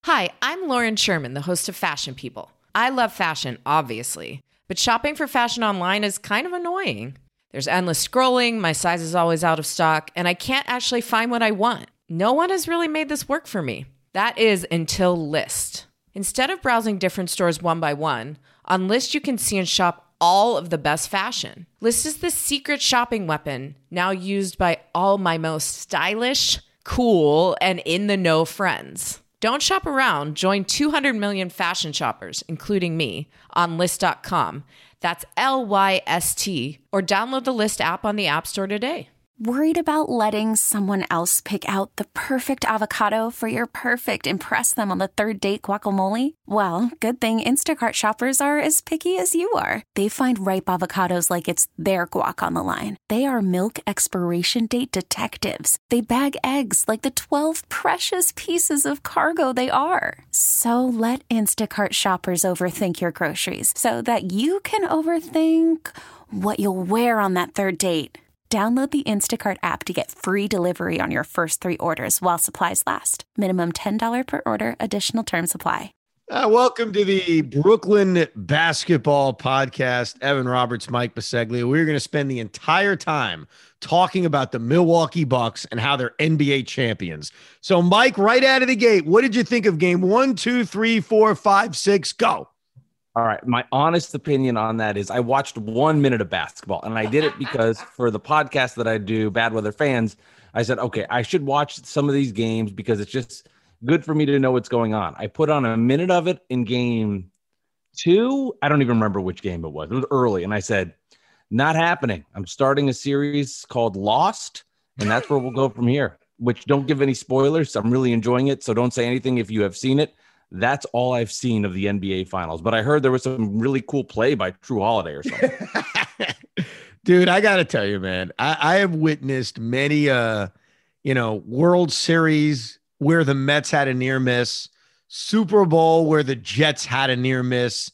Hi, I'm Lauren Sherman, the host of Fashion People. I love fashion, obviously, but shopping for fashion online is kind of annoying. There's endless scrolling, my size is always out of stock, and I can't actually find what I want. No one has really made this work for me. That is until Lyst. Instead of browsing different stores one by one, on Lyst you can see and shop all of the best fashion. Lyst is the secret shopping weapon, now used by all my most stylish, cool, and in-the-know friends. Don't shop around. Join 200 million fashion shoppers, including me, on Lyst.com. That's Lyst, or download the Lyst app on the App Store today. Worried about letting someone else pick out the perfect avocado for your perfect impress them on the third date guacamole? Well, good thing Instacart shoppers are as picky as you are. They find ripe avocados like it's their guac on the line. They are milk expiration date detectives. They bag eggs like the 12 precious pieces of cargo they are. So let Instacart shoppers overthink your groceries so that you can overthink what you'll wear on that third date. Download the Instacart app to get free delivery on your first 3 orders while supplies last. Minimum $10 per order. Additional terms apply. Welcome to the Brooklyn Basketball Podcast. Evan Roberts, Mike Biseglia. We're going to spend the entire time talking about the Milwaukee Bucks and how they're NBA champions. So, Mike, right out of the gate, what did you think of game 1, 2, 3, 4, 5, 6? Go. All right. My honest opinion on that is I watched 1 minute of basketball, and I did it because for the podcast that I do, Bad Weather Fans, I said, okay, I should watch some of these games because it's just good for me to know what's going on. I put on a minute of it in game 2. I don't even remember which game it was. It was early. And I said, not happening. I'm starting a series called Lost, and that's where we'll go from here, which don't give any spoilers. I'm really enjoying it. So don't say anything if you have seen it. That's all I've seen of the NBA Finals. But I heard there was some really cool play by True Holiday or something. Dude, I got to tell you, man, I have witnessed many, World Series where the Mets had a near miss, Super Bowl where the Jets had a near miss.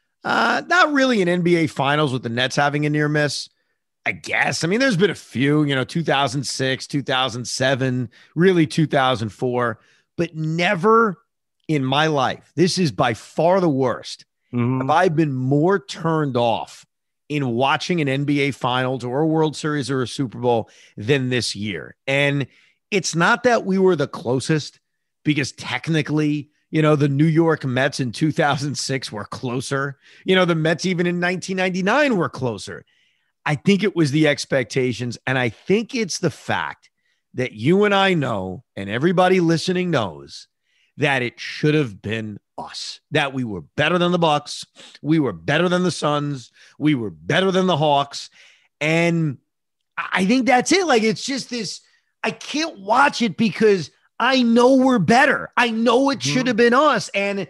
Not really an NBA Finals with the Nets having a near miss, I guess. I mean, there's been a few, 2006, 2007, really 2004, but never in my life, this is by far the worst. Have I been more turned off in watching an NBA Finals or a World Series or a Super Bowl than this year? And it's not that we were the closest, because technically, the New York Mets in 2006 were closer. The Mets even in 1999 were closer. I think it was the expectations, and I think it's the fact that you and I know, and everybody listening knows, that it should have been us, that we were better than the Bucks. We were better than the Suns. We were better than the Hawks. And I think that's it. Like, it's just this, I can't watch it because I know we're better. I know it should have been us. And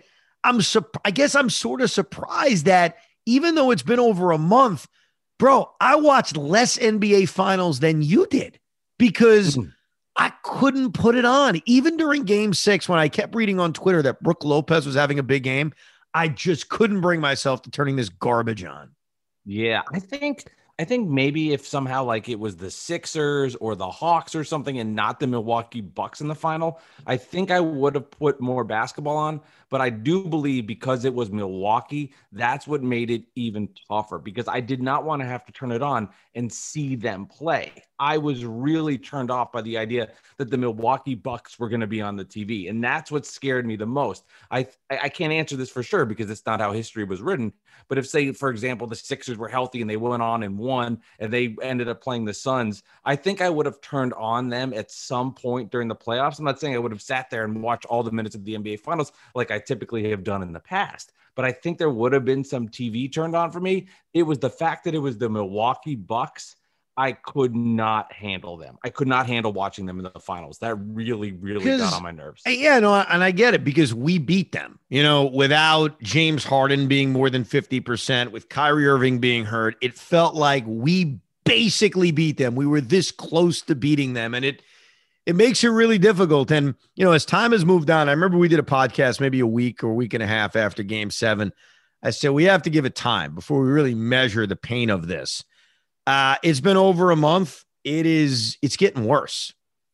I guess I'm sort of surprised that even though it's been over a month, bro, I watched less NBA Finals than you did because I couldn't put it on. Even during game 6, when I kept reading on Twitter that Brook Lopez was having a big game, I just couldn't bring myself to turning this garbage on. Yeah, I think maybe if somehow like it was the Sixers or the Hawks or something and not the Milwaukee Bucks in the final, I think I would have put more basketball on. But I do believe because it was Milwaukee, that's what made it even tougher, because I did not want to have to turn it on and see them play. I was really turned off by the idea that the Milwaukee Bucks were going to be on the TV. And that's what scared me the most. I can't answer this for sure because it's not how history was written. But if, say, for example, the Sixers were healthy and they went on and won and they ended up playing the Suns, I think I would have turned on them at some point during the playoffs. I'm not saying I would have sat there and watched all the minutes of the NBA Finals like I typically have done in the past. But I think there would have been some TV turned on for me. It was the fact that it was the Milwaukee Bucks. I could not handle them. I could not handle watching them in the finals. That really, really got on my nerves. Yeah, no, and I get it because we beat them, without James Harden being more than 50%, with Kyrie Irving being hurt. It felt like we basically beat them. We were this close to beating them, and it makes it really difficult. And, as time has moved on, I remember we did a podcast maybe a week or week and a half after game 7. I said, we have to give it time before we really measure the pain of this. It's been over a month. It's getting worse.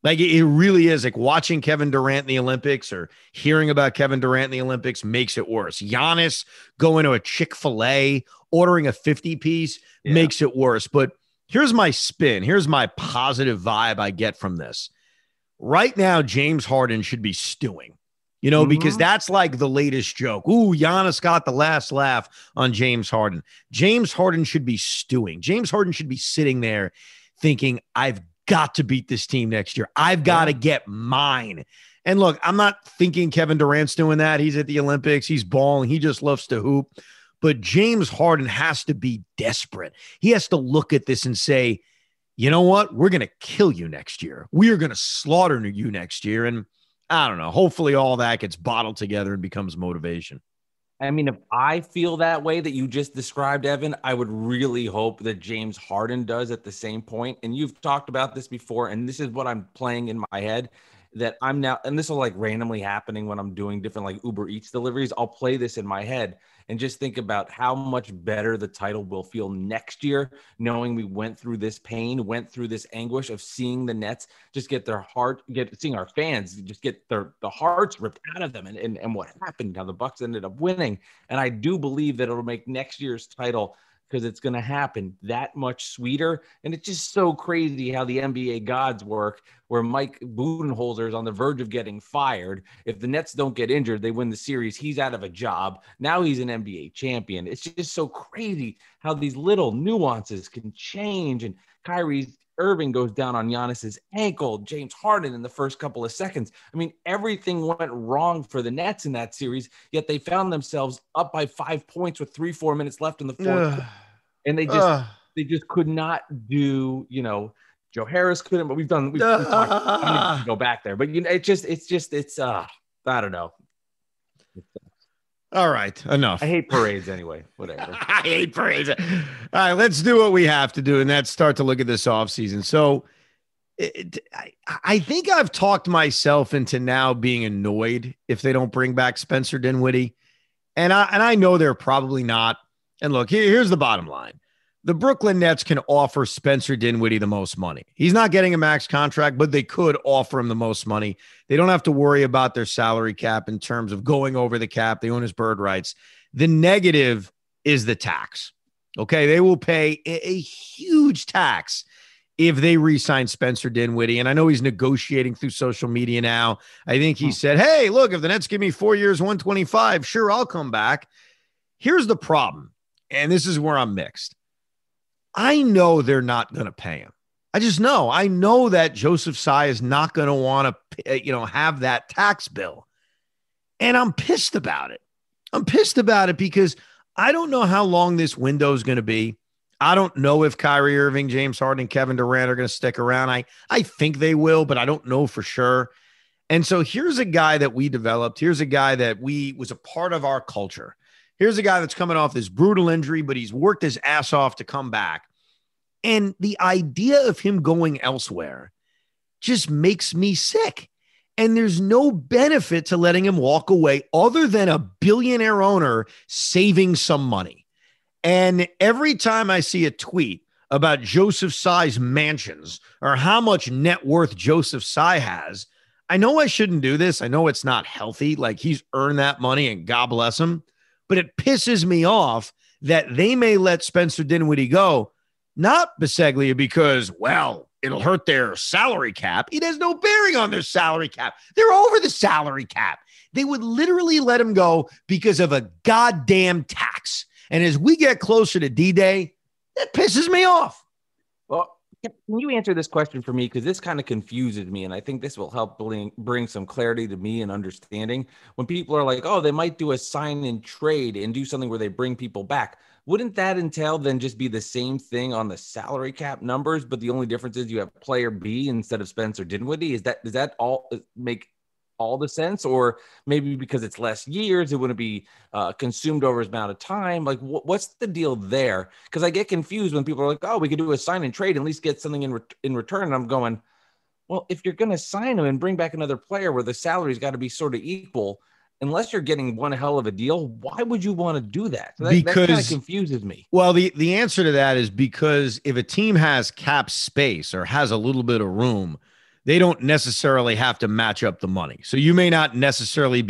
Like it really is. Like watching Kevin Durant in the Olympics or hearing about Kevin Durant in the Olympics makes it worse. Giannis going to a Chick-fil-A, ordering a 50-piece makes it worse. But here's my spin. Here's my positive vibe I get from this. Right now, James Harden should be stewing, because that's like the latest joke. Ooh, Giannis got the last laugh on James Harden. James Harden should be stewing. James Harden should be sitting there thinking, I've got to beat this team next year. I've got to get mine. And look, I'm not thinking Kevin Durant's doing that. He's at the Olympics. He's balling. He just loves to hoop. But James Harden has to be desperate. He has to look at this and say, you know what? We're going to kill you next year. We are going to slaughter you next year. And I don't know. Hopefully all that gets bottled together and becomes motivation. I mean, if I feel that way that you just described, Evan, I would really hope that James Harden does at the same point. And you've talked about this before, and this is what I'm playing in my head, that I'm now, and this will like randomly happening when I'm doing different like Uber Eats deliveries. I'll play this in my head and just think about how much better the title will feel next year, knowing we went through this pain, went through this anguish of seeing the Nets just get their heart, seeing our fans just get the hearts ripped out of them, and what happened, how the Bucks ended up winning. And I do believe that it'll make next year's title, because it's going to happen, that much sweeter. And it's just so crazy how the NBA gods work, where Mike Budenholzer is on the verge of getting fired. If the Nets don't get injured, they win the series. He's out of a job. Now he's an NBA champion. It's just so crazy how these little nuances can change. And Kyrie Irving goes down on Giannis's ankle, James Harden in the first couple of seconds. I mean, everything went wrong for the Nets in that series, yet they found themselves up by 5 points with 3-4 minutes left in the fourth. And they just could not do, Joe Harris couldn't, but we've talked, I don't need to go back there, but it's I don't know. All right, enough. I hate parades anyway, whatever. I hate parades. All right, let's do what we have to do, and that's start to look at this offseason. So I think I've talked myself into now being annoyed if they don't bring back Spencer Dinwiddie. And I know they're probably not. And look, here's the bottom line. The Brooklyn Nets can offer Spencer Dinwiddie the most money. He's not getting a max contract, but they could offer him the most money. They don't have to worry about their salary cap in terms of going over the cap. They own his bird rights. The negative is the tax. Okay, they will pay a huge tax if they re-sign Spencer Dinwiddie. And I know he's negotiating through social media now. I think he said, hey, look, if the Nets give me 4 years, 125, sure, I'll come back. Here's the problem. And this is where I'm mixed. I know they're not going to pay him. I just know. I know that Joseph Tsai is not going to want to, have that tax bill. And I'm pissed about it. I'm pissed about it because I don't know how long this window is going to be. I don't know if Kyrie Irving, James Harden, and Kevin Durant are going to stick around. I think they will, but I don't know for sure. And so here's a guy that we developed. Here's a guy that was a part of our culture. Here's a guy that's coming off this brutal injury, but he's worked his ass off to come back. And the idea of him going elsewhere just makes me sick. And there's no benefit to letting him walk away other than a billionaire owner saving some money. And every time I see a tweet about Joseph Tsai's mansions or how much net worth Joseph Tsai has, I know I shouldn't do this. I know it's not healthy. Like, he's earned that money and God bless him. But it pisses me off that they may let Spencer Dinwiddie go, not Biseglia because, well, it'll hurt their salary cap. It has no bearing on their salary cap. They're over the salary cap. They would literally let him go because of a goddamn tax. And as we get closer to D-Day, that pisses me off. Well, can you answer this question for me? Because this kind of confuses me, and I think this will help bring some clarity to me and understanding. When people are like, oh, they might do a sign and trade and do something where they bring people back, wouldn't that entail then just be the same thing on the salary cap numbers, but the only difference is you have player B instead of Spencer Dinwiddie? Does that all make all the sense? Or maybe because it's less years, it wouldn't be consumed over his amount of time? Like, what's the deal there? Because I get confused when people are like, oh, we could do a sign and trade and at least get something in return. And I'm going, well, if you're going to sign him and bring back another player where the salary's got to be sort of equal, unless you're getting one hell of a deal, why would you want to do that? So that kind of confuses me. Well, the answer to that is because if a team has cap space or has a little bit of room, they don't necessarily have to match up the money. So you may not necessarily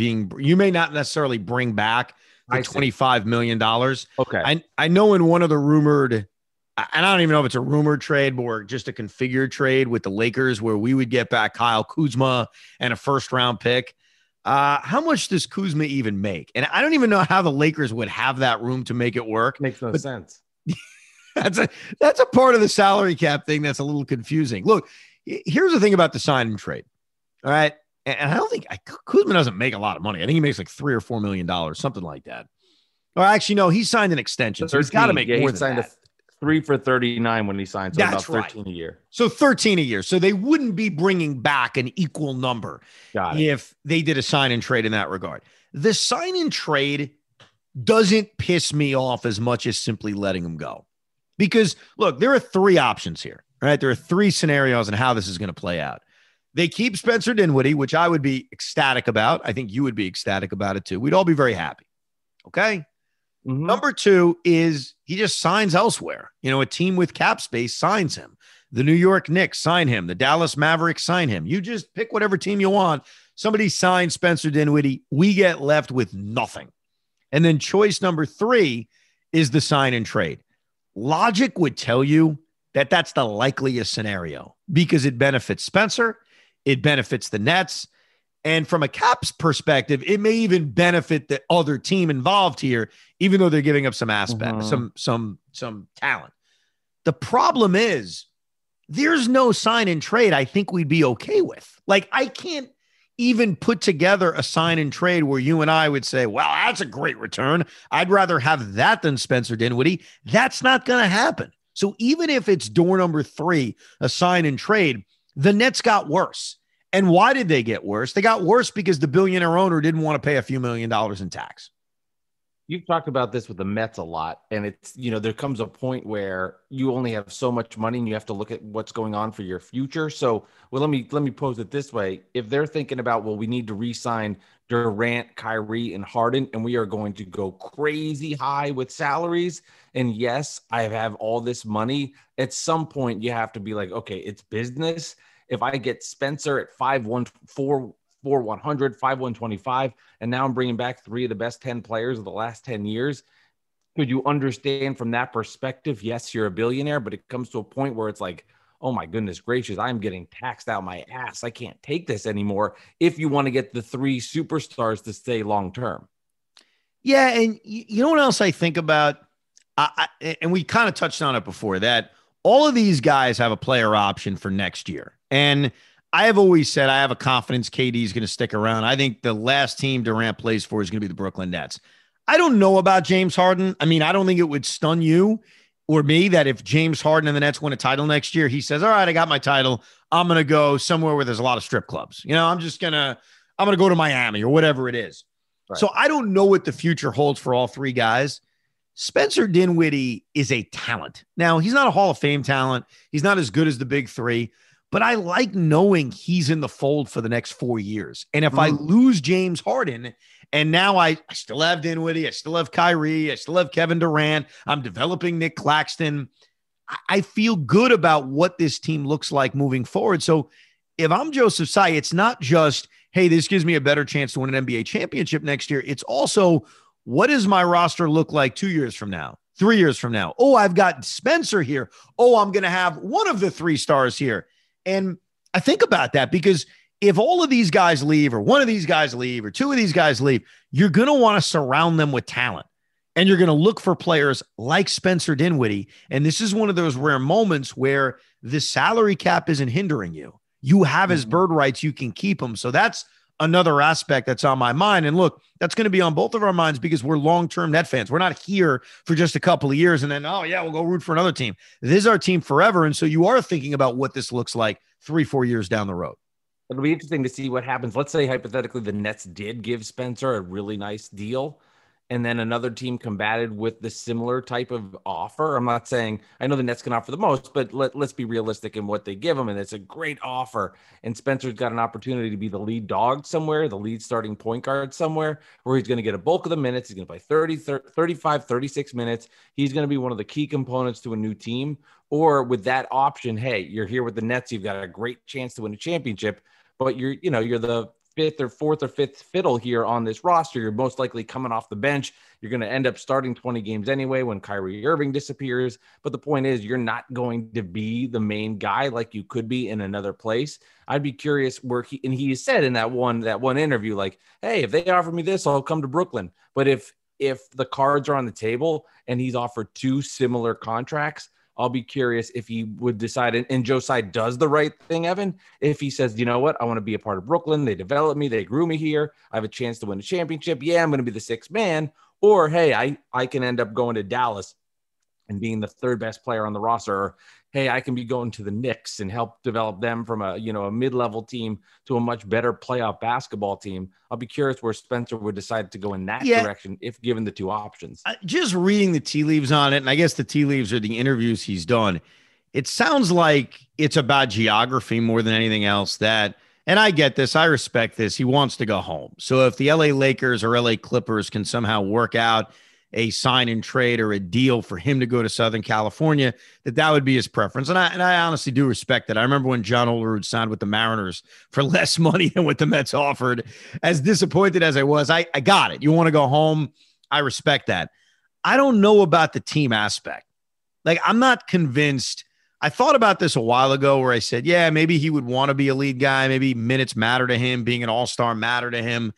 bring back the $25 million. Okay. I know in one of the rumored, and I don't even know if it's a rumored trade or just a configured trade with the Lakers where we would get back Kyle Kuzma and a first round pick. How much does Kuzma even make? And I don't even know how the Lakers would have that room to make it work. Makes no sense. That's a part of the salary cap thing that's a little confusing. Look, here's the thing about the sign and trade. All right. And I don't think Kuzma doesn't make a lot of money. I think he makes like $3 or $4 million, something like that. Or actually, no, he signed an extension. So he's got to make more than signed that. 3 for $39 when he signed. So That's about 13 right. a year. So 13 a year. So they wouldn't be bringing back an equal number if they did a sign and trade in that regard. The sign and trade doesn't piss me off as much as simply letting him go. Because, look, there are 3 options here, right? There are 3 scenarios on how this is going to play out. They keep Spencer Dinwiddie, which I would be ecstatic about. I think you would be ecstatic about it too. We'd all be very happy. Okay? Mm-hmm. Number 2 is he just signs elsewhere. A team with cap space signs him. The New York Knicks sign him. The Dallas Mavericks sign him. You just pick whatever team you want. Somebody signs Spencer Dinwiddie. We get left with nothing. And then choice number 3 is the sign and trade. Logic would tell you that that's the likeliest scenario because it benefits Spencer, it benefits the Nets, and from a Caps perspective, it may even benefit the other team involved here, even though they're giving up some aspect, some talent. The problem is there's no sign and trade I think we'd be okay with. Like, I can't even put together a sign and trade where you and I would say, well, that's a great return. I'd rather have that than Spencer Dinwiddie. That's not going to happen. So even if it's door number 3, a sign and trade, the Nets got worse. And why did they get worse? They got worse because the billionaire owner didn't want to pay a few $1 million in tax. You've talked about this with the Mets a lot, and it's, there comes a point where you only have so much money and you have to look at what's going on for your future. So, let me pose it this way. If they're thinking about, we need to re-sign Durant, Kyrie, and Harden, and we are going to go crazy high with salaries, and yes, I have all this money, at some point you have to be like, okay, it's business. If I get Spencer at 5'1", 100, 5'125, and now I'm bringing back 3 of the best 10 players of the last 10 years. Could you understand from that perspective? Yes, you're a billionaire, but it comes to a point where it's like, oh my goodness gracious, I'm getting taxed out my ass. I can't take this anymore. If you want to get the 3 superstars to stay long-term. Yeah. And you know what else I think about? And we kind of touched on it before, that all of these guys have a player option for next year. And I have always said I have a confidence KD is going to stick around. I think the last team Durant plays for is going to be the Brooklyn Nets. I don't know about James Harden. I mean, I don't think it would stun you or me that if James Harden and the Nets win a title next year, he says, all right, I got my title. I'm going to go somewhere where there's a lot of strip clubs. I'm going to go to Miami or whatever it is. Right. So I don't know what the future holds for all 3 guys. Spencer Dinwiddie is a talent. Now, he's not a Hall of Fame talent. He's not as good as the big 3. But I like knowing he's in the fold for the next 4 years. And if I lose James Harden, and now I still have Dinwiddie, I still have Kyrie, I still have Kevin Durant, I'm developing Nick Claxton, I feel good about what this team looks like moving forward. So if I'm Joseph Tsai, it's not just, hey, this gives me a better chance to win an NBA championship next year. It's also, what does my roster look like 2 years from now, 3 years from now? Oh, I've got Spencer here. Oh, I'm going to have one of the 3 stars here. And I think about that because if all of these guys leave or one of these guys leave or 2 of these guys leave, you're going to want to surround them with talent. And you're going to look for players like Spencer Dinwiddie. And this is one of those rare moments where the salary cap isn't hindering you. You have his bird rights. You can keep him. So that's another aspect that's on my mind. And look, that's going to be on both of our minds because we're long-term Net fans. We're not here for just a couple of years and then, oh yeah, we'll go root for another team. This is our team forever. And so you are thinking about what this looks like 3-4 years down the road. It'll be interesting to see what happens. Let's say hypothetically the Nets did give Spencer a really nice deal. and then another team combated with the similar type of offer. I'm not saying, I know the Nets can offer the most, but let's be realistic in what they give them. And it's a great offer. And Spencer's got an opportunity to be the lead dog somewhere, the lead starting point guard somewhere, where he's going to get a bulk of the minutes. He's going to play 35, 36 minutes. He's going to be one of the key components to a new team. Or with that option, hey, you're here with the Nets. You've got a great chance to win a championship, but you're the fourth or fifth fiddle here on this roster. You're most likely coming off the bench. You're going to end up starting 20 games anyway when Kyrie Irving disappears. But the point is, you're not going to be the main guy like you could be in another place. I'd be curious where he said in that one interview, like, hey, if they offer me this, I'll come to Brooklyn. But if the cards are on the table and he's offered two similar contracts, I'll be curious if he would decide, and Joe Tsai does the right thing, Evan, if he says, you know what, I want to be a part of Brooklyn. They developed me. They grew me here. I have a chance to win a championship. Yeah, I'm going to be the sixth man. Or, hey, I can end up going to Dallas and being the third best player on the roster. Or, hey, I can be going to the Knicks and help develop them from a mid-level team to a much better playoff basketball team. I'll be curious where Spencer would decide to go in that direction if given the two options. Just reading the tea leaves on it, and I guess the tea leaves are the interviews he's done. It sounds like it's about geography more than anything else. And I get this. I respect this. He wants to go home. So if the LA Lakers or LA Clippers can somehow work out a sign and trade or a deal for him to go to Southern California, that would be his preference. And I honestly do respect that. I remember when John Olerud signed with the Mariners for less money than what the Mets offered. As disappointed as I was, I got it. You want to go home? I respect that. I don't know about the team aspect. Like, I'm not convinced. I thought about this a while ago where I said, yeah, maybe he would want to be a lead guy. Maybe minutes matter to him. Being an all-star matter to him.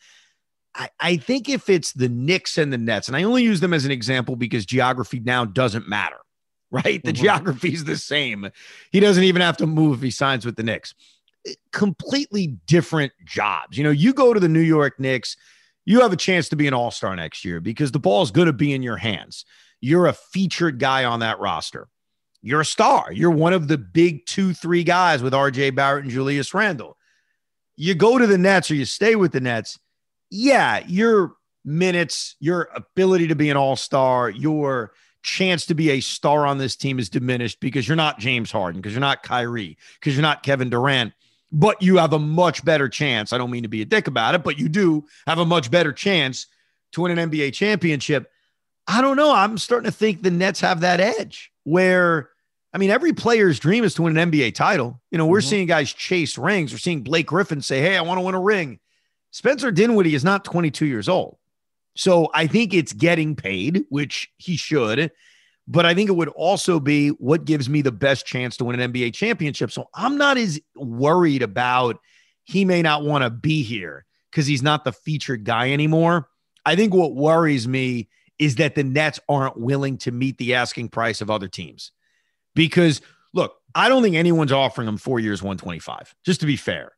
I think if it's the Knicks and the Nets, and I only use them as an example because geography now doesn't matter, right? The geography is the same. He doesn't even have to move if he signs with the Knicks. Completely different jobs. You go to the New York Knicks, you have a chance to be an all-star next year because the ball is going to be in your hands. You're a featured guy on that roster. You're a star. You're one of the big 2-3 guys with RJ Barrett and Julius Randle. You go to the Nets or you stay with the Nets. Yeah, your minutes, your ability to be an all-star, your chance to be a star on this team is diminished because you're not James Harden, because you're not Kyrie, because you're not Kevin Durant, but you have a much better chance. I don't mean to be a dick about it, but you do have a much better chance to win an NBA championship. I don't know. I'm starting to think the Nets have that edge where, every player's dream is to win an NBA title. We're seeing guys chase rings. We're seeing Blake Griffin say, hey, I want to win a ring. Spencer Dinwiddie is not 22 years old. So I think it's getting paid, which he should. But I think it would also be what gives me the best chance to win an NBA championship. So I'm not as worried about he may not want to be here because he's not the featured guy anymore. I think what worries me is that the Nets aren't willing to meet the asking price of other teams. Because, look, I don't think anyone's offering him 4 years, 125, just to be fair.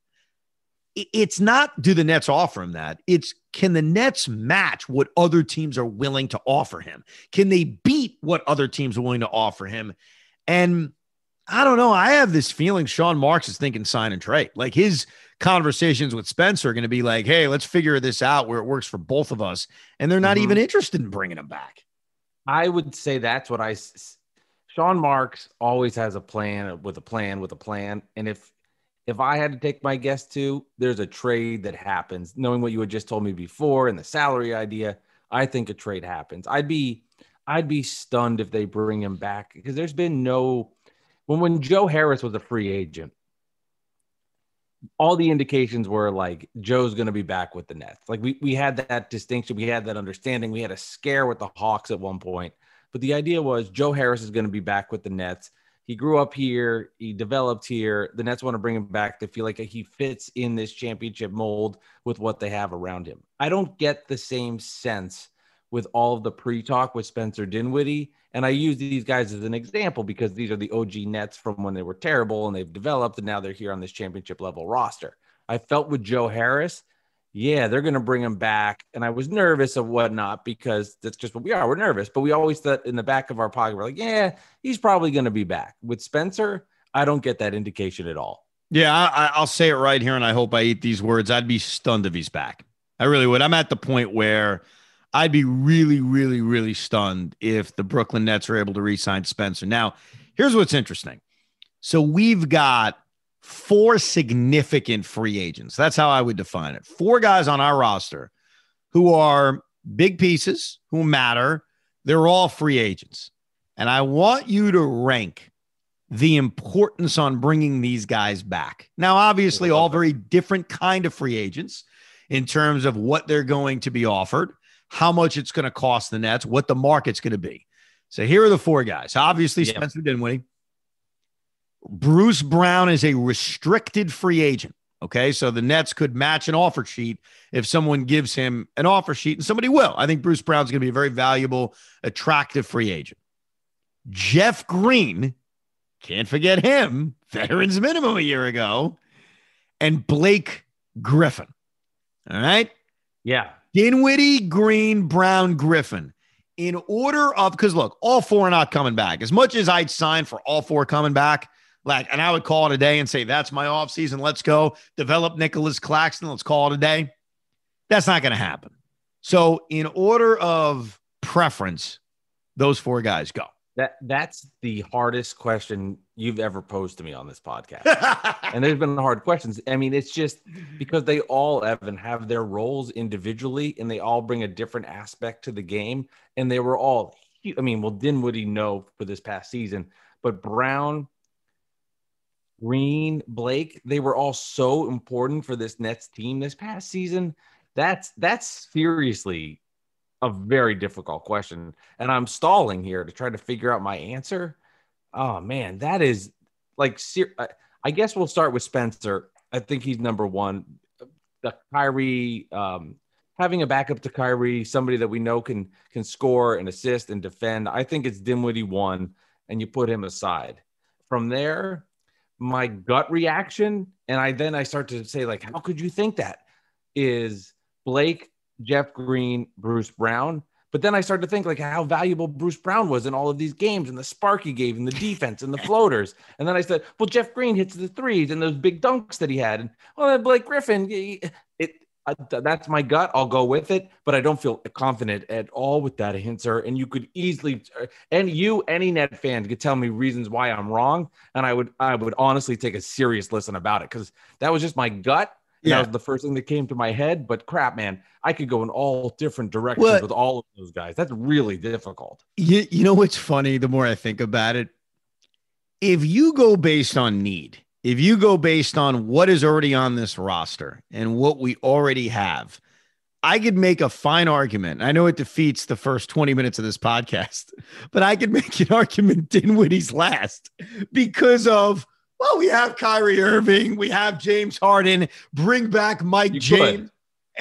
It's not, do the Nets offer him that? It's, can the Nets match what other teams are willing to offer him? Can they beat what other teams are willing to offer him? And I don't know. I have this feeling Sean Marks is thinking sign and trade. Like, his conversations with Spencer are going to be like, hey, let's figure this out where it works for both of us. And they're not even interested in bringing him back. I would say that's what Sean Marks always has a plan with a plan. And if I had to take my guess too, there's a trade that happens. Knowing what you had just told me before and the salary idea, I think a trade happens. I'd be stunned if they bring him back because there's been when Joe Harris was a free agent, all the indications were like Joe's going to be back with the Nets. Like we had that distinction, we had that understanding. We had a scare with the Hawks at one point, but the idea was Joe Harris is going to be back with the Nets. He grew up here. He developed here. The Nets want to bring him back. They feel like he fits in this championship mold with what they have around him. I don't get the same sense with all of the pre-talk with Spencer Dinwiddie. And I use these guys as an example because these are the OG Nets from when they were terrible and they've developed and now they're here on this championship level roster. I felt with Joe Harris, yeah, they're going to bring him back. And I was nervous of whatnot because that's just what we are. We're nervous, but we always thought in the back of our pocket, we're like, yeah, he's probably going to be back. With Spencer, I don't get that indication at all. Yeah, I'll say it right here, and I hope I eat these words. I'd be stunned if he's back. I really would. I'm at the point where I'd be really, really, really stunned if the Brooklyn Nets are able to re-sign Spencer. Now, here's what's interesting. So we've got 4 significant free agents. That's how I would define it. 4 guys on our roster who are big pieces, who matter. They're all free agents. And I want you to rank the importance on bringing these guys back. Now, obviously, all very different kind of free agents in terms of what they're going to be offered, how much it's going to cost the Nets, what the market's going to be. So here are the 4 guys. Obviously, Spencer Dinwiddie. Bruce Brown is a restricted free agent. Okay, so the Nets could match an offer sheet if someone gives him an offer sheet, and somebody will. I think Bruce Brown's going to be a very valuable, attractive free agent. Jeff Green, can't forget him, veterans minimum a year ago, and Blake Griffin. All right? Yeah. Dinwiddie, Green, Brown, Griffin. In order of, because look, all 4 are not coming back. As much as I'd sign for all 4 coming back, and I would call it a day and say, that's my offseason. Let's go develop Nicholas Claxton. Let's call it a day. That's not going to happen. So in order of preference, those 4 guys go. That's the hardest question you've ever posed to me on this podcast. And there's been hard questions. I mean, it's just because they all, Evan, have their roles individually and they all bring a different aspect to the game. And they were all, Dinwiddie, no, for this past season, but Brown, Green, Blake, they were all so important for this Nets team this past season. That's seriously a very difficult question. And I'm stalling here to try to figure out my answer. Oh, man, that is like, I guess we'll start with Spencer. I think he's number 1. The Kyrie, having a backup to Kyrie, somebody that we know can score and assist and defend. I think it's Dinwiddie 1, and you put him aside. From there, my gut reaction, and I start to say, like, how could you think that, is Blake, Jeff Green, Bruce Brown. But then I started to think, like, how valuable Bruce Brown was in all of these games and the spark he gave in the defense and the floaters. And then I said, well, Jeff Green hits the threes and those big dunks that he had. And, well, Blake Griffin, that's my gut. I'll go with it. But I don't feel confident at all with that answer. And you could easily, any Net fan could tell me reasons why I'm wrong. And I would honestly take a serious listen about it, because that was just my gut. Yeah. That was the first thing that came to my head. But crap, man, I could go in all different directions with all of those guys. That's really difficult. You know what's funny? The more I think about it, if you go based on need, if you go based on what is already on this roster and what we already have, I could make a fine argument. I know it defeats the first 20 minutes of this podcast, but I could make an argument Dinwiddie's last because of, well, we have Kyrie Irving, we have James Harden, bring back Mike James.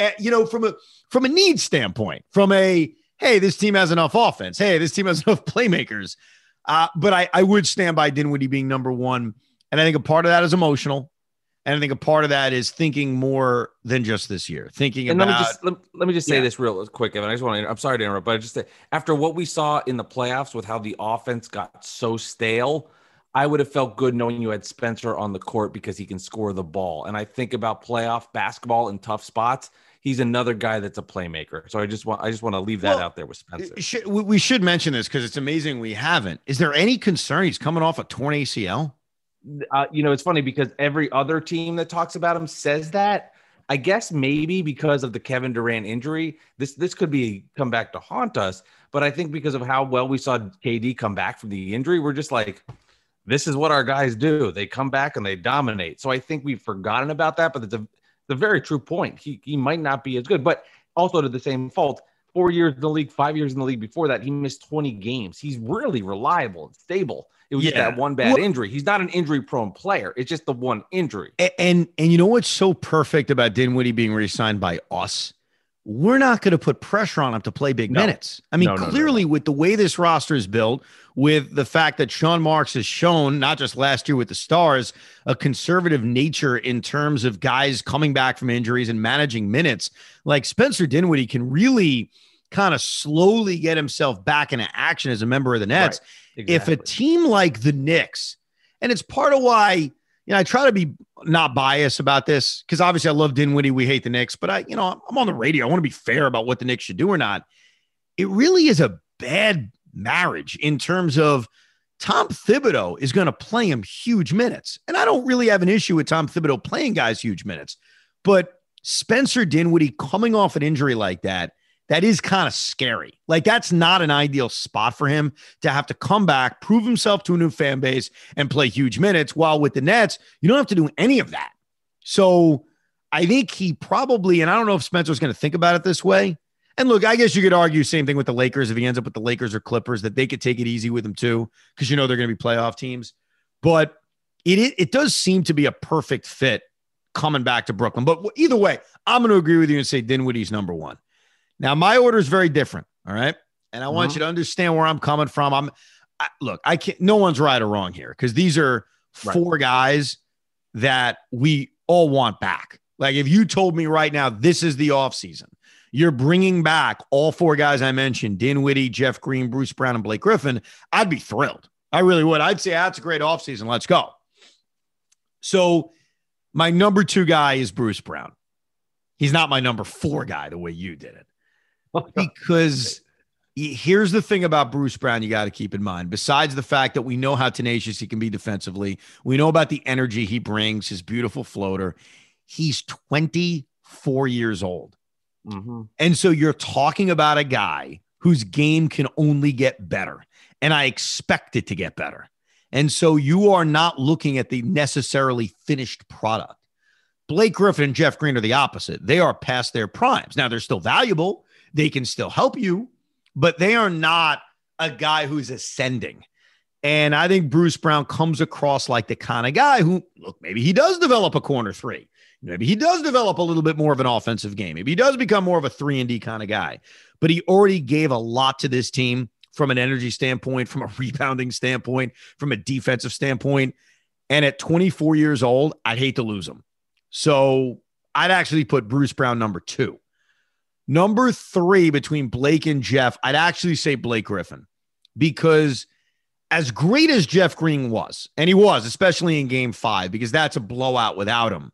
From a need standpoint, from a, hey, this team has enough offense. Hey, this team has enough playmakers. But I would stand by Dinwiddie being number 1. And I think a part of that is emotional. And I think a part of that is thinking more than just this year. Thinking and about. Let me just say this real quick, Evan. I'm sorry to interrupt, but I just say, after what we saw in the playoffs with how the offense got so stale, I would have felt good knowing you had Spencer on the court because he can score the ball. And I think about playoff basketball in tough spots. He's another guy that's a playmaker. So I just want to leave that out there with Spencer. We should mention this because it's amazing we haven't. Is there any concern he's coming off a torn ACL? It's funny because every other team that talks about him says that. I guess maybe because of the Kevin Durant injury, this could come back to haunt us. But I think because of how well we saw KD come back from the injury, we're just like, this is what our guys do. They come back and they dominate. So I think we've forgotten about that, but it's a very true point. He might not be as good, but also to the same fault, 4 years in the league, 5 years in the league before that, he missed 20 games. He's really reliable and stable. It was just that one bad injury. He's not an injury-prone player. It's just the one injury. And you know what's so perfect about Dinwiddie being re-signed by us? We're not going to put pressure on him to play big minutes. I mean, clearly with the way this roster is built, with the fact that Sean Marks has shown, not just last year with the Stars, a conservative nature in terms of guys coming back from injuries and managing minutes, like Spencer Dinwiddie can really kind of slowly get himself back into action as a member of the Nets. Right. Exactly. If a team like the Knicks, and it's part of why, I try to be not biased about this because obviously I love Dinwiddie. We hate the Knicks, but I'm on the radio. I want to be fair about what the Knicks should do or not. It really is a bad marriage in terms of Tom Thibodeau is going to play him huge minutes. And I don't really have an issue with Tom Thibodeau playing guys huge minutes, but Spencer Dinwiddie coming off an injury like that is kind of scary. Like, that's not an ideal spot for him to have to come back, prove himself to a new fan base, and play huge minutes. While with the Nets, you don't have to do any of that. So I think he probably, and I don't know if Spencer's going to think about it this way. And look, I guess you could argue same thing with the Lakers if he ends up with the Lakers or Clippers, that they could take it easy with him too, because they're going to be playoff teams. But it does seem to be a perfect fit coming back to Brooklyn. But either way, I'm going to agree with you and say Dinwiddie's number one. Now, my order is very different, all right? And I want you to understand where I'm coming from. I can't, no one's right or wrong here because these are four guys that we all want back. Like, if you told me right now, this is the offseason, you're bringing back all four guys I mentioned, Dinwiddie, Jeff Green, Bruce Brown, and Blake Griffin, I'd be thrilled. I really would. I'd say that's a great offseason. Let's go. So my number two guy is Bruce Brown. He's not my number four guy the way you did it. Because here's the thing about Bruce Brown you got to keep in mind. Besides the fact that we know how tenacious he can be defensively, we know about the energy he brings, his beautiful floater. He's 24 years old. Mm-hmm. And so you're talking about a guy whose game can only get better. And I expect it to get better. And so you are not looking at the necessarily finished product. Blake Griffin and Jeff Green are the opposite. They are past their primes. Now, they're still valuable. They can still help you, but they are not a guy who's ascending. And I think Bruce Brown comes across like the kind of guy who, look, maybe he does develop a corner three. Maybe he does develop a little bit more of an offensive game. Maybe he does become more of a 3-and-D kind of guy. But he already gave a lot to this team from an energy standpoint, from a rebounding standpoint, from a defensive standpoint. And at 24 years old, I'd hate to lose him. So I'd actually put Bruce Brown number two. Number three, between Blake and Jeff, I'd actually say Blake Griffin, because as great as Jeff Green was, and he was, especially in game 5, because that's a blowout without him,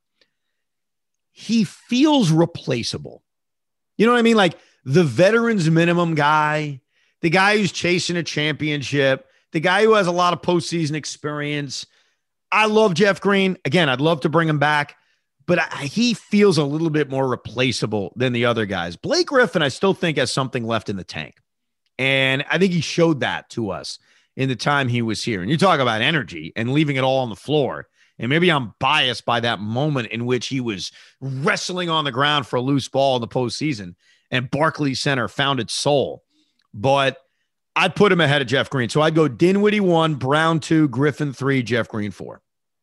he feels replaceable. You know what I mean? Like the veterans minimum guy, the guy who's chasing a championship, the guy who has a lot of postseason experience. I love Jeff Green. Again, I'd love to bring him back, but he feels a little bit more replaceable than the other guys. Blake Griffin, I still think, has something left in the tank. And I think he showed that to us in the time he was here. And you talk about energy and leaving it all on the floor. And maybe I'm biased by that moment in which he was wrestling on the ground for a loose ball in the postseason and Barclays Center found its soul. But I'd put him ahead of Jeff Green. So I'd go Dinwiddie 1, Brown 2, Griffin 3, Jeff Green 4.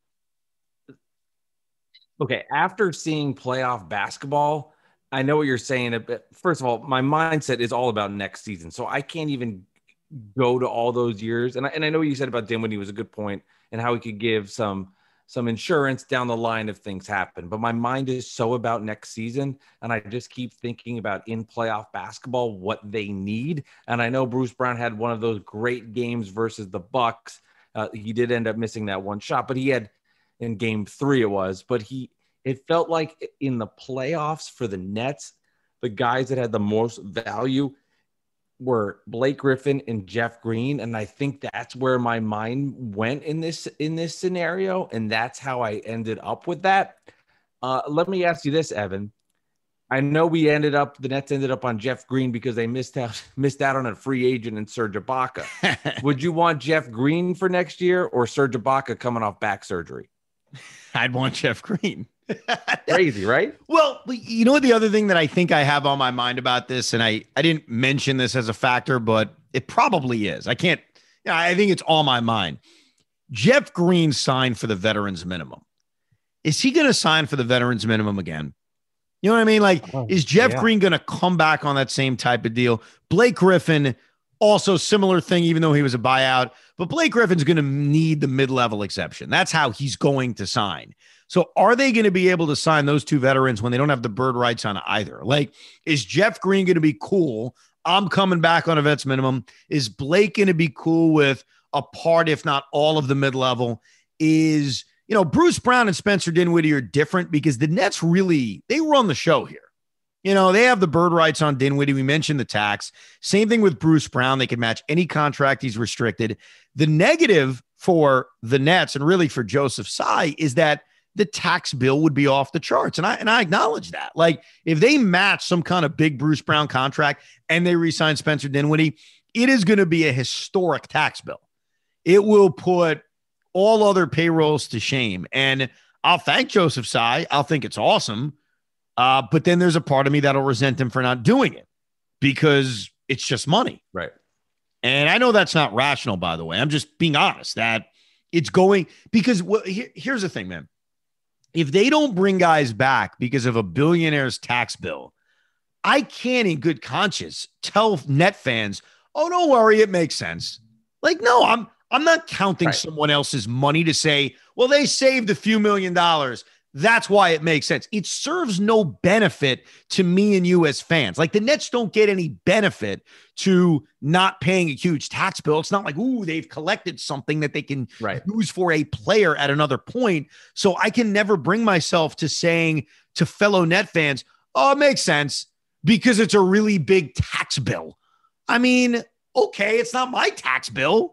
Okay, after seeing playoff basketball, I know what you're saying. First of all, my mindset is all about next season, so I can't even go to all those years. And I know what you said about Dinwiddie was a good point, and how he could give some insurance down the line if things happen. But my mind is so about next season, and I just keep thinking about in playoff basketball what they need. And I know Bruce Brown had one of those great games versus the Bucks. He did end up missing that one shot, but he had. In game 3 it felt like in the playoffs for the Nets, the guys that had the most value were Blake Griffin and Jeff Green. And I think that's where my mind went in this scenario. And that's how I ended up with that. Let me ask you this, Evan. I know the Nets ended up on Jeff Green because they missed out on a free agent in Serge Ibaka. Would you want Jeff Green for next year or Serge Ibaka coming off back surgery? I'd want Jeff Green. Crazy, right? Well, you know what, the other thing that I think I have on my mind about this, and I didn't mention this as a factor, but it probably is. I think it's on my mind. Jeff Green signed for the veterans minimum. Is he going to sign for the veterans minimum again? You know what I mean? Like, is Jeff Green going to come back on that same type of deal? Blake Griffin, also similar thing, even though he was a buyout. But Blake Griffin's going to need the mid-level exception. That's how he's going to sign. So are they going to be able to sign those two veterans when they don't have the bird rights on either? Like, is Jeff Green going to be cool? I'm coming back on a vets minimum. Is Blake going to be cool with a part, if not all, of the mid-level? Is Bruce Brown and Spencer Dinwiddie are different because the Nets they run the show here. They have the bird rights on Dinwiddie. We mentioned the tax. Same thing with Bruce Brown. They can match any contract he's restricted. The negative for the Nets and really for Joseph Tsai is that the tax bill would be off the charts. And I acknowledge that. Like, if they match some kind of big Bruce Brown contract and they re-sign Spencer Dinwiddie, it is going to be a historic tax bill. It will put all other payrolls to shame. And I'll thank Joseph Tsai. I'll think it's awesome. But then there's a part of me that'll resent him for not doing it because it's just money. Right. And I know that's not rational, by the way. I'm just being honest that it's going because here's the thing, man. If they don't bring guys back because of a billionaire's tax bill, I can't in good conscience tell Net fans, oh, don't worry, it makes sense. Like, no, I'm not counting someone else's money to say, well, they saved a few $1,000,000. That's why it makes sense. It serves no benefit to me and you as fans. Like, the Nets don't get any benefit to not paying a huge tax bill. It's not like, ooh, they've collected something that they can use for a player at another point. So I can never bring myself to saying to fellow Net fans, oh, it makes sense because it's a really big tax bill. I mean, okay, it's not my tax bill.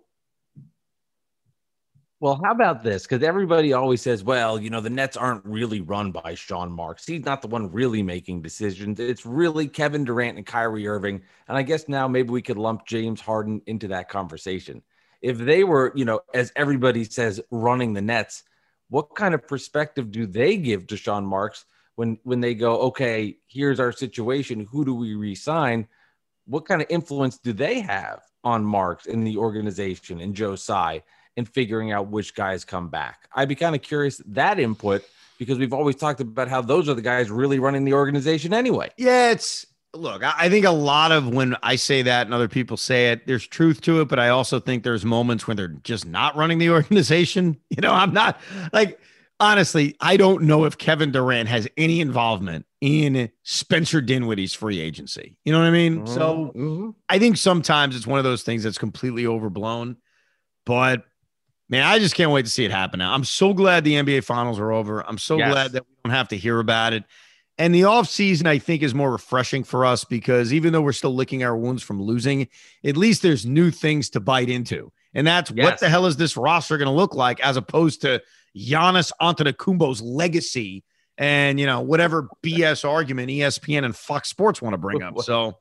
Well, how about this? Because everybody always says, well, the Nets aren't really run by Sean Marks. He's not the one really making decisions. It's really Kevin Durant and Kyrie Irving. And I guess now maybe we could lump James Harden into that conversation. If they were, as everybody says, running the Nets, what kind of perspective do they give to Sean Marks when they go, okay, here's our situation. Who do we re-sign? What kind of influence do they have on Marks in the organization and Joe Tsai and figuring out which guys come back? I'd be kind of curious that input because we've always talked about how those are the guys really running the organization anyway. Yeah, look, I think a lot of when I say that and other people say it, there's truth to it, but I also think there's moments when they're just not running the organization. I'm not like, honestly, I don't know if Kevin Durant has any involvement in Spencer Dinwiddie's free agency. You know what I mean? Mm-hmm. So I think sometimes it's one of those things that's completely overblown, but man, I just can't wait to see it happen now. I'm so glad the NBA finals are over. I'm so glad that we don't have to hear about it. And the offseason, I think, is more refreshing for us because even though we're still licking our wounds from losing, at least there's new things to bite into. And that's what the hell is this roster going to look like as opposed to Giannis Antetokounmpo's legacy and, whatever BS argument ESPN and Fox Sports want to bring up. So,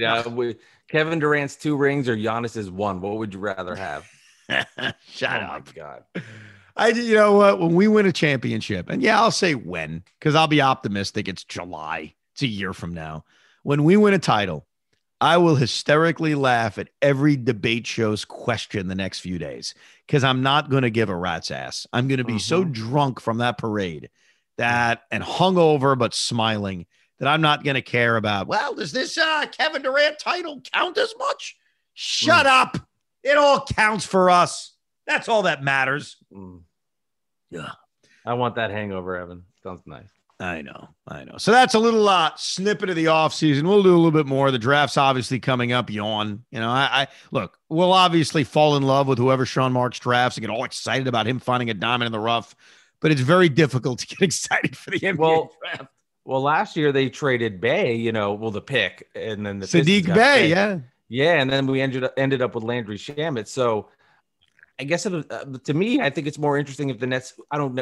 Kevin Durant's 2 rings or Giannis's 1. What would you rather have? Shut up. My God. You know what? When we win a championship, and I'll say when, because I'll be optimistic. It's July. It's a year from now. When we win a title, I will hysterically laugh at every debate show's question the next few days because I'm not going to give a rat's ass. I'm going to be so drunk from that parade and hungover, but smiling that I'm not going to care about, well, does this Kevin Durant title count as much? Shut up. It all counts for us. That's all that matters. Yeah. I want that hangover, Evan. Sounds nice. I know. So that's a little snippet of the offseason. We'll do a little bit more. The draft's obviously coming up. Yawn. I look, we'll obviously fall in love with whoever Sean Marks drafts and get all excited about him finding a diamond in the rough, but it's very difficult to get excited for the NBA draft. Well, last year they traded Bey, the pick, and then the Sadiq Bey, Yeah, and then we ended up with Landry Shamet. So I guess to me, I think it's more interesting if the Nets.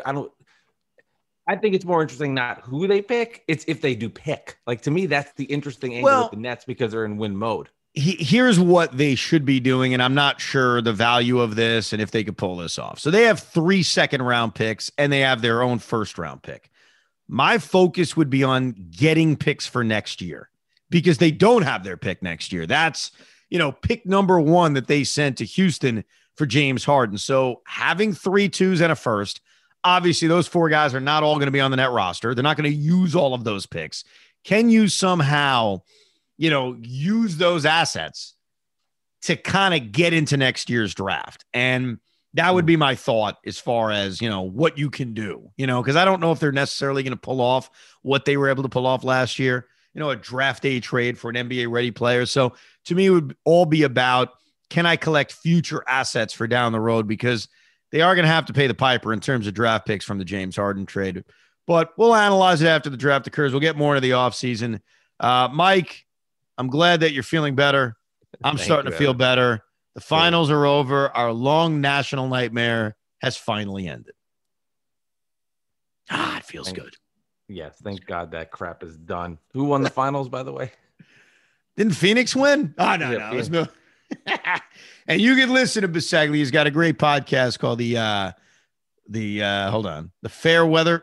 I think it's more interesting not who they pick; it's if they do pick. Like, to me, that's the interesting angle with the Nets because they're in win mode. Here's what they should be doing, and I'm not sure the value of this and if they could pull this off. So they have 3 second-round picks, and they have their own first-round pick. My focus would be on getting picks for next year, because they don't have their pick next year. That's, pick number 1 that they sent to Houston for James Harden. So having 3 2s and a first, obviously those 4 guys are not all going to be on the Net roster. They're not going to use all of those picks. Can you somehow, use those assets to kind of get into next year's draft? And that would be my thought as far as, what you can do, because I don't know if they're necessarily going to pull off what they were able to pull off last year. A draft day trade for an NBA ready player. So to me, it would all be about, can I collect future assets for down the road? Because they are going to have to pay the piper in terms of draft picks from the James Harden trade. But we'll analyze it after the draft occurs. We'll get more into the offseason. Mike, I'm glad that you're feeling better. I'm starting to feel better. The finals are over. Our long national nightmare has finally ended. It feels good. Yes, thank God that crap is done. Who won the finals, by the way? Didn't Phoenix win? Oh, no. And you can listen to Bisegli. He's got a great podcast called the Fair Weather,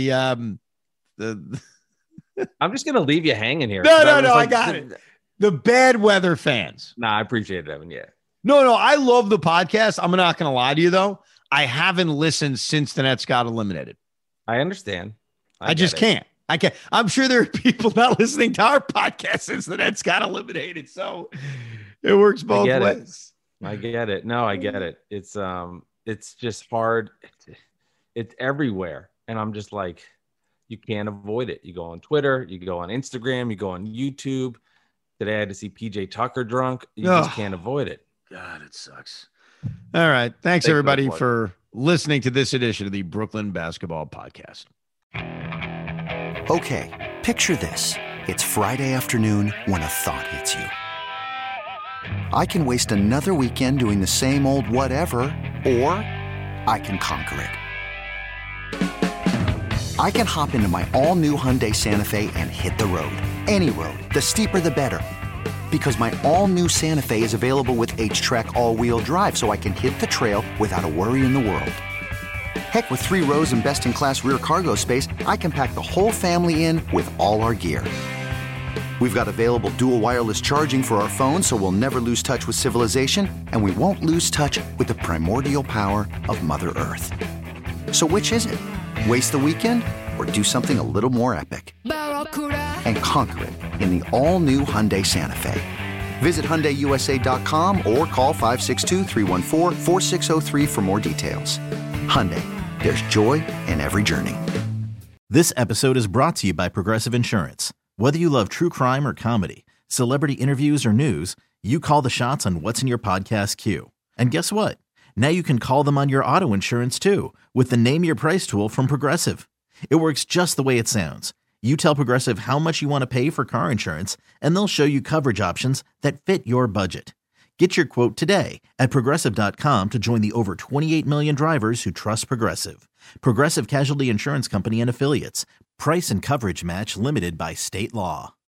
I'm just gonna leave you hanging here. No, I got it. The Bad Weather Fans. Nah, I appreciate it, Evan. Yeah. No, I love the podcast. I'm not gonna lie to you though. I haven't listened since the Nets got eliminated. I understand. I just can't. I can't. I'm sure there are people not listening to our podcast since the Nets got eliminated. So it works both ways. I get it. No, I get it. It's just hard. It's everywhere. And I'm just like, you can't avoid it. You go on Twitter, you go on Instagram, you go on YouTube. Today I had to see PJ Tucker drunk. You just can't avoid it. God, it sucks. All right. Thanks everybody for listening to this edition of the Brooklyn Basketball Podcast. Okay, picture this. It's Friday afternoon when a thought hits you. I can waste another weekend doing the same old whatever, or I can conquer it. I can hop into my all-new Hyundai Santa Fe and hit the road. Any road. The steeper, the better. Because my all-new Santa Fe is available with H-Track all-wheel drive, so I can hit the trail without a worry in the world. Heck, with 3 rows and best-in-class rear cargo space, I can pack the whole family in with all our gear. We've got available dual wireless charging for our phones, so we'll never lose touch with civilization, and we won't lose touch with the primordial power of Mother Earth. So which is it? Waste the weekend or do something a little more epic? And conquer it in the all-new Hyundai Santa Fe. Visit HyundaiUSA.com or call 562-314-4603 for more details. Hyundai, there's joy in every journey. This episode is brought to you by Progressive Insurance. Whether you love true crime or comedy, celebrity interviews or news, you call the shots on what's in your podcast queue. And guess what? Now you can call them on your auto insurance too with the Name Your Price tool from Progressive. It works just the way it sounds. You tell Progressive how much you want to pay for car insurance, and they'll show you coverage options that fit your budget. Get your quote today at Progressive.com to join the over 28 million drivers who trust Progressive. Progressive Casualty Insurance Company and Affiliates. Price and coverage match limited by state law.